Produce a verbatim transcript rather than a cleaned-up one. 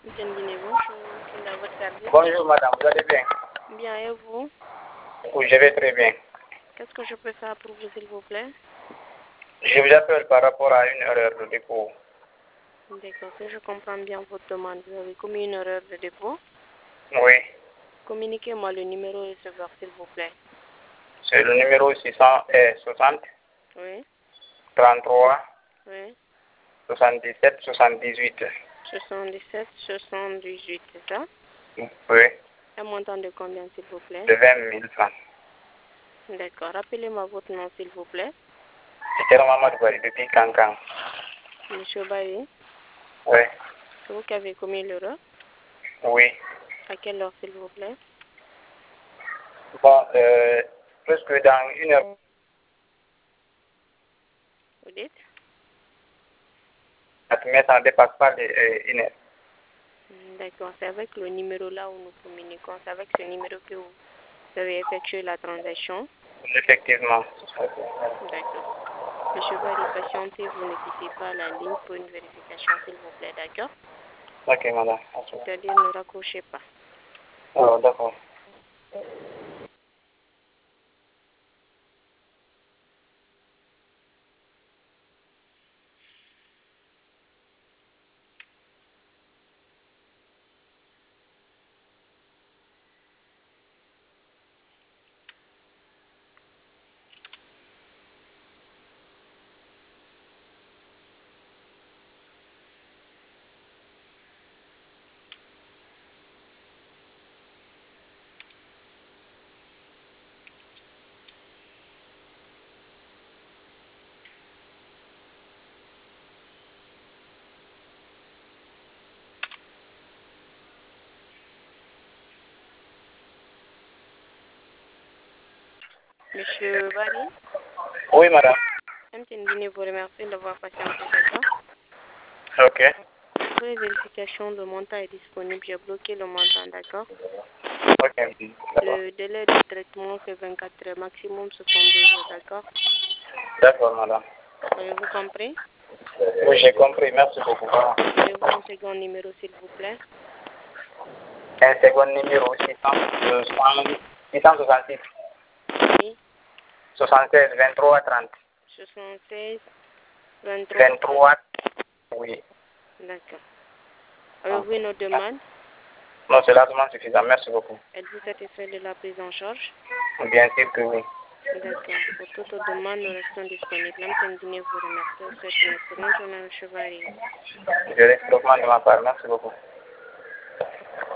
Guinée, bonjour. Quel est votre service? Bonjour madame, vous allez bien? Bien, et vous? Oui, je vais très bien. Qu'est-ce que je peux faire pour vous, s'il vous plaît? Je vous appelle par rapport à une erreur de dépôt. D'accord, si je comprends bien votre demande, vous avez commis une erreur de dépôt. Oui, Communiquez-moi le numéro receveur, s'il vous plaît. c'est le numéro six cent soixante, Oui, trente-trois, oui. soixante-dix-sept, soixante-dix-huit. soixante-dix-sept, soixante-dix-huit, c'est ça? Oui, Un montant de combien, s'il vous plaît? de vingt mille francs. D'accord, rappelez-moi votre nom, s'il vous plaît. C'est Mamadou Bari depuis Cancan. Monsieur Baye, Oui, c'est vous qui avez commis l'erreur. oui. À quelle heure, s'il vous plaît? Bon, euh, plus que dans une heure. Vous dites? Mais ça ne dépasse pas les, euh, une heure. D'accord, c'est avec le numéro là où nous communiquons. C'est avec ce numéro que vous avez effectué la transaction. Effectivement. D'accord. Monsieur Barry, patientez, vous ne quittez pas la ligne pour une vérification, s'il vous plaît, d'accord? Ok, madame. C'est-à-dire ne raccrochez pas. Oh, d'accord. Monsieur Barry, Oui, madame. M T N Guinée vous remercie d'avoir patienté, d'accord? Ok. Pour les vérifications, le montant est disponible. J'ai bloqué le montant, d'accord? Ok. D'accord. Le délai de traitement, c'est vingt-quatre heures, maximum soixante-douze heures, d'accord? D'accord, madame. Avez-vous compris? Oui, j'ai compris. Merci beaucoup. Avez-vous un second numéro, s'il vous plaît? Un second numéro six cent soixante-six, Oui, soixante-seize, vingt-trois, trente. soixante-seize, vingt-trois, vingt-trois, oui. d'accord. Avez-vous une autre demande? Non, c'est largement suffisant. Merci beaucoup. Êtes-vous satisfait de la prise en charge? Bien sûr que oui. D'accord. Pour toute autre demande, nous restons disponibles. M T N Guinée vous remercie. Vous souhaite une excellente journée, M. Barry. Je reste de ma part. Merci beaucoup.